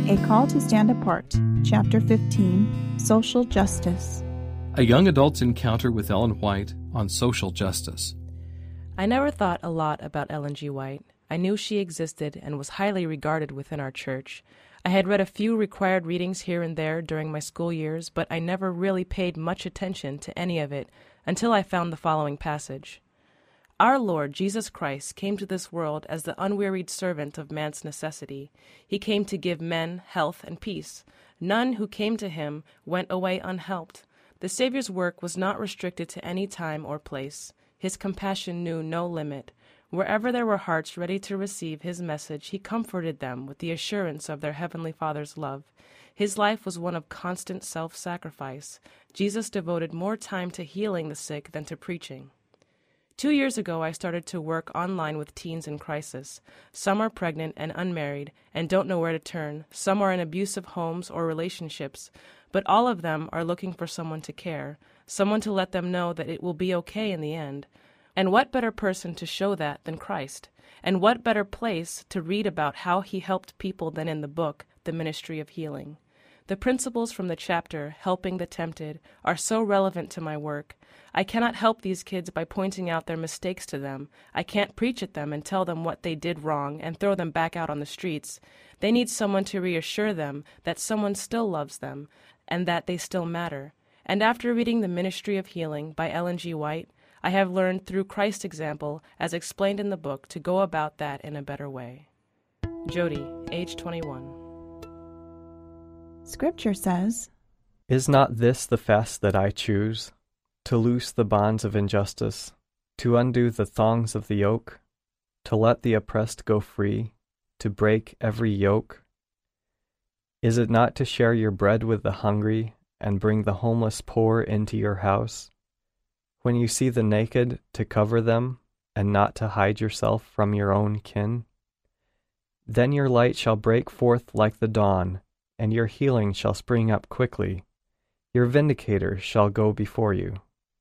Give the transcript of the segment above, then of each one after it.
A Call to Stand Apart, Chapter 15, Social Justice. A young adult's encounter with Ellen White on social justice. I never thought a lot about Ellen G. White. I knew she existed and was highly regarded within our church. I had read a few required readings here and there during my school years, but I never really paid much attention to any of it until I found the following passage. Our Lord Jesus Christ came to this world as the unwearied servant of man's necessity. He came to give men health and peace. None who came to him went away unhelped. The Savior's work was not restricted to any time or place. His compassion knew no limit. Wherever there were hearts ready to receive his message, he comforted them with the assurance of their Heavenly Father's love. His life was one of constant self-sacrifice. Jesus devoted more time to healing the sick than to preaching. 2 years ago, I started to work online with teens in crisis. Some are pregnant and unmarried and don't know where to turn. Some are in abusive homes or relationships, but all of them are looking for someone to care, someone to let them know that it will be okay in the end. And what better person to show that than Christ? And what better place to read about how he helped people than in the book, The Ministry of Healing? The principles from the chapter, Helping the Tempted, are so relevant to my work. I cannot help these kids by pointing out their mistakes to them. I can't preach at them and tell them what they did wrong and throw them back out on the streets. They need someone to reassure them that someone still loves them and that they still matter. And after reading The Ministry of Healing by Ellen G. White, I have learned through Christ's example, as explained in the book, to go about that in a better way. Jody, age 21. Scripture says, Is not this the fast that I choose? To loose the bonds of injustice, to undo the thongs of the yoke, to let the oppressed go free, to break every yoke? Is it not to share your bread with the hungry and bring the homeless poor into your house? When you see the naked, to cover them, and not to hide yourself from your own kin? Then your light shall break forth like the dawn, and your healing shall spring up quickly. Your vindicator shall go before you.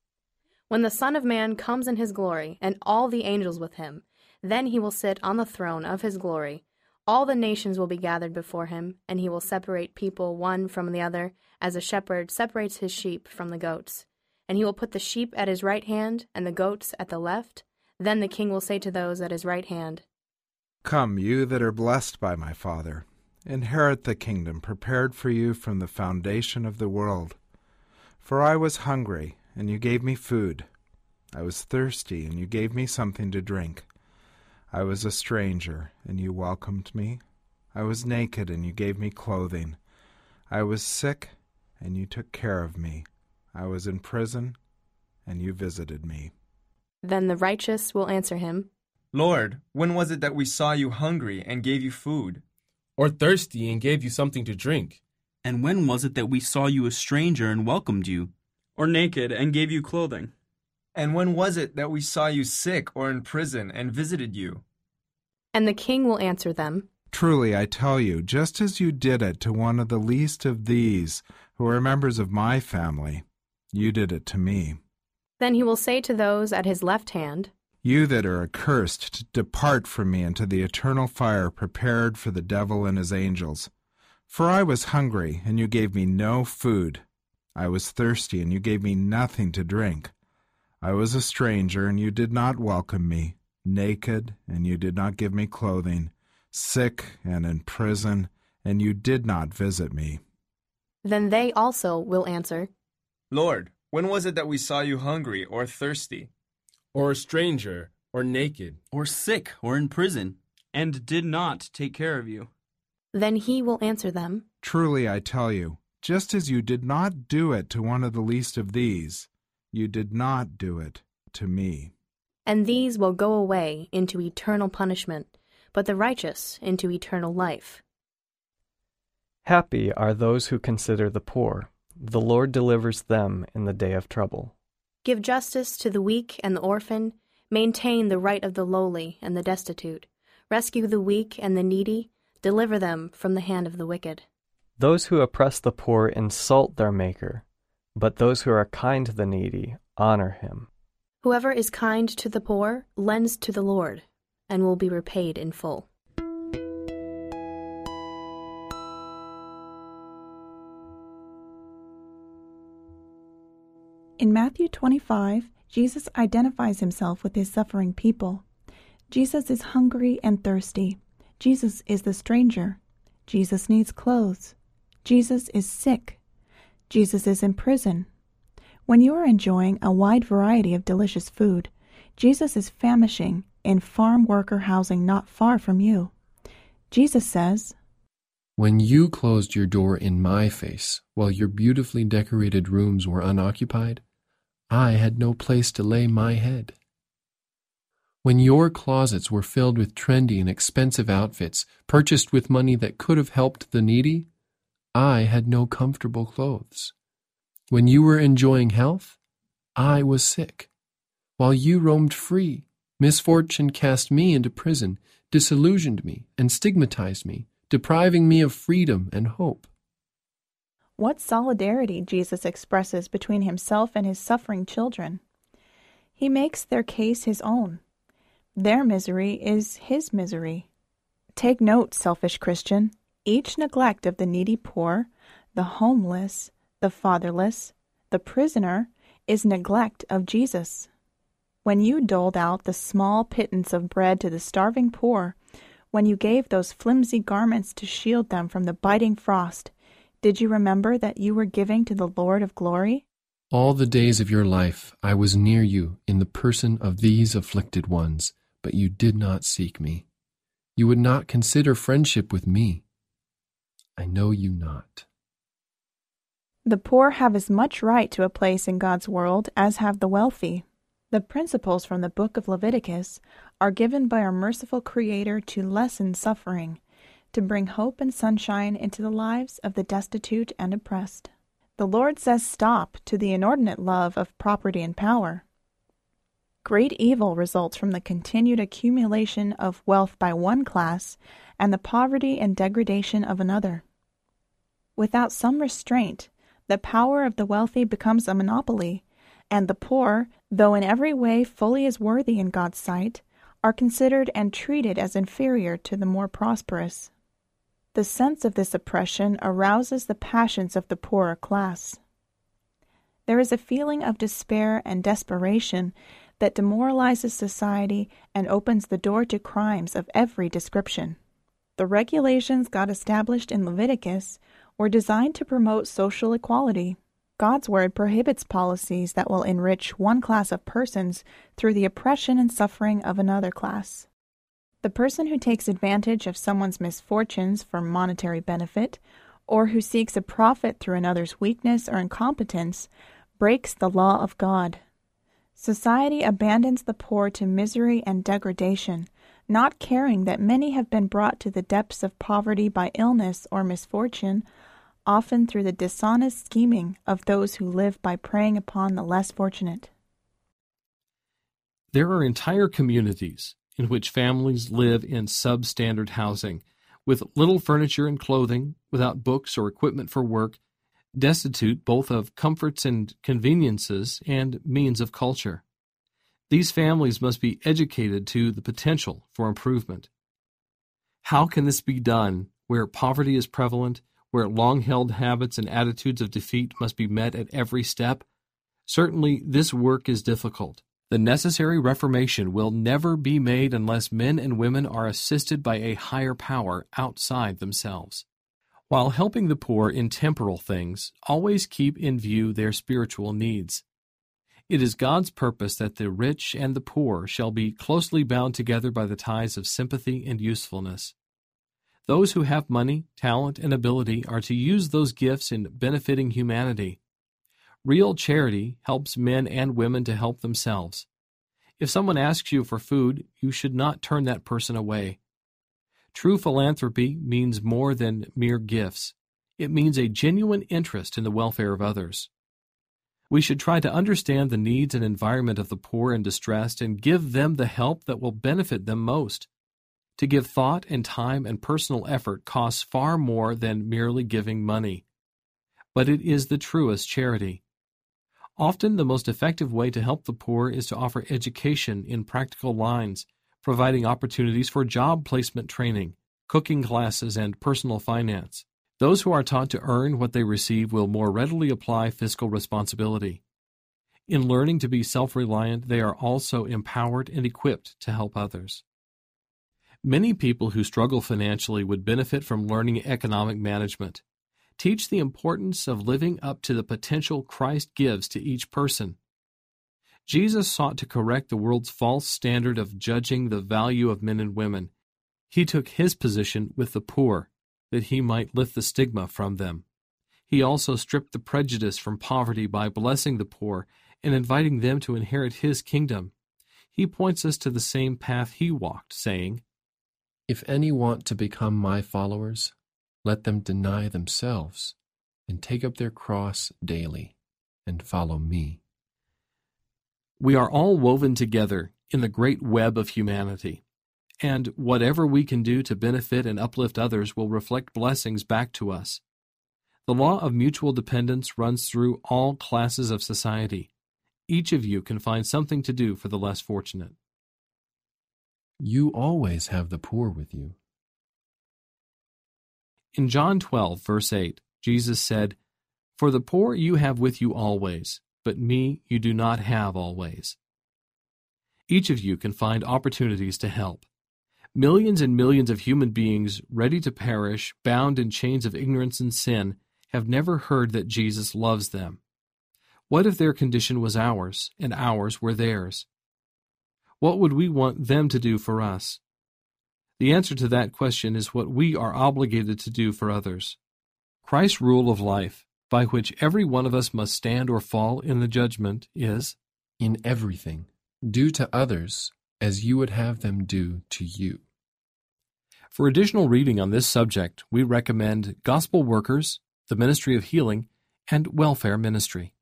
When the Son of Man comes in his glory, and all the angels with him, then he will sit on the throne of his glory. All the nations will be gathered before him, and he will separate people one from the other, as a shepherd separates his sheep from the goats. And he will put the sheep at his right hand, and the goats at the left. Then the king will say to those at his right hand, Come, you that are blessed by my Father, inherit the kingdom prepared for you from the foundation of the world. For I was hungry, and you gave me food. I was thirsty, and you gave me something to drink. I was a stranger, and you welcomed me. I was naked, and you gave me clothing. I was sick, and you took care of me. I was in prison, and you visited me. Then the righteous will answer him, Lord, when was it that we saw you hungry and gave you food? Or thirsty and gave you something to drink? And when was it that we saw you a stranger and welcomed you? Or naked and gave you clothing? And when was it that we saw you sick or in prison and visited you? And the king will answer them, Truly I tell you, just as you did it to one of the least of these, who are members of my family, you did it to me. Then he will say to those at his left hand, You that are accursed, depart from me into the eternal fire prepared for the devil and his angels. For I was hungry, and you gave me no food. I was thirsty, and you gave me nothing to drink. I was a stranger, and you did not welcome me. Naked, and you did not give me clothing. Sick and in prison, and you did not visit me. Then they also will answer, Lord, when was it that we saw you hungry or thirsty? Or a stranger, or naked, or sick, or in prison, And did not take care of you? Then he will answer them, Truly I tell you, just as you did not do it to one of the least of these, you did not do it to me. And these will go away into eternal punishment, but the righteous into eternal life. Happy are those who consider the poor. The Lord delivers them in the day of trouble. Give justice to the weak and the orphan. Maintain the right of the lowly and the destitute. Rescue the weak and the needy. Deliver them from the hand of the wicked. Those who oppress the poor insult their Maker, but those who are kind to the needy honor him. Whoever is kind to the poor lends to the Lord, and will be repaid in full. In Matthew 25, Jesus identifies himself with his suffering people. Jesus is hungry and thirsty. Jesus is the stranger. Jesus needs clothes. Jesus is sick. Jesus is in prison. When you are enjoying a wide variety of delicious food, Jesus is famishing in farm worker housing not far from you. Jesus says, "When you closed your door in my face while your beautifully decorated rooms were unoccupied, I had no place to lay my head. When your closets were filled with trendy and expensive outfits purchased with money that could have helped the needy, I had no comfortable clothes. When you were enjoying health, I was sick. While you roamed free, misfortune cast me into prison, disillusioned me, and stigmatized me, depriving me of freedom and hope." What solidarity Jesus expresses between himself and his suffering children. He makes their case his own. Their misery is his misery. Take note, selfish Christian. Each neglect of the needy poor, the homeless, the fatherless, the prisoner, is neglect of Jesus. When you doled out the small pittance of bread to the starving poor, when you gave those flimsy garments to shield them from the biting frost, did you remember that you were giving to the Lord of glory? "All the days of your life I was near you in the person of these afflicted ones, but you did not seek me. You would not consider friendship with me. I know you not." The poor have as much right to a place in God's world as have the wealthy. The principles from the book of Leviticus are given by our merciful Creator to lessen suffering, to bring hope and sunshine into the lives of the destitute and oppressed. The Lord says stop to the inordinate love of property and power. Great evil results from the continued accumulation of wealth by one class and the poverty and degradation of another. Without some restraint, the power of the wealthy becomes a monopoly, and the poor, though in every way fully as worthy in God's sight, are considered and treated as inferior to the more prosperous. The sense of this oppression arouses the passions of the poorer class. There is a feeling of despair and desperation that demoralizes society and opens the door to crimes of every description. The regulations God established in Leviticus were designed to promote social equality. God's word prohibits policies that will enrich one class of persons through the oppression and suffering of another class. The person who takes advantage of someone's misfortunes for monetary benefit, or who seeks a profit through another's weakness or incompetence, breaks the law of God. Society abandons the poor to misery and degradation, not caring that many have been brought to the depths of poverty by illness or misfortune, often through the dishonest scheming of those who live by preying upon the less fortunate. There are entire communities in which families live in substandard housing, with little furniture and clothing, without books or equipment for work, destitute both of comforts and conveniences and means of culture. These families must be educated to the potential for improvement. How can this be done where poverty is prevalent, where long-held habits and attitudes of defeat must be met at every step? Certainly, this work is difficult. The necessary reformation will never be made unless men and women are assisted by a higher power outside themselves. While helping the poor in temporal things, always keep in view their spiritual needs. It is God's purpose that the rich and the poor shall be closely bound together by the ties of sympathy and usefulness. Those who have money, talent, and ability are to use those gifts in benefiting humanity. Real charity helps men and women to help themselves. If someone asks you for food, you should not turn that person away. True philanthropy means more than mere gifts. It means a genuine interest in the welfare of others. We should try to understand the needs and environment of the poor and distressed and give them the help that will benefit them most. To give thought and time and personal effort costs far more than merely giving money. But it is the truest charity. Often the most effective way to help the poor is to offer education in practical lines, providing opportunities for job placement training, cooking classes, and personal finance. Those who are taught to earn what they receive will more readily apply fiscal responsibility. In learning to be self-reliant, they are also empowered and equipped to help others. Many people who struggle financially would benefit from learning economic management. Teach the importance of living up to the potential Christ gives to each person. Jesus sought to correct the world's false standard of judging the value of men and women. He took his position with the poor, that he might lift the stigma from them. He also stripped the prejudice from poverty by blessing the poor and inviting them to inherit his kingdom. He points us to the same path he walked, saying, "If any want to become my followers, let them deny themselves and take up their cross daily and follow me." We are all woven together in the great web of humanity, and whatever we can do to benefit and uplift others will reflect blessings back to us. The law of mutual dependence runs through all classes of society. Each of you can find something to do for the less fortunate. You always have the poor with you. In John 12, verse 8, Jesus said, "For the poor you have with you always, but me you do not have always." Each of you can find opportunities to help. Millions and millions of human beings ready to perish, bound in chains of ignorance and sin, have never heard that Jesus loves them. What if their condition was ours, and ours were theirs? What would we want them to do for us? The answer to that question is what we are obligated to do for others. Christ's rule of life, by which every one of us must stand or fall in the judgment, is, "In everything, do to others as you would have them do to you." For additional reading on this subject, we recommend Gospel Workers, the Ministry of Healing, and Welfare Ministry.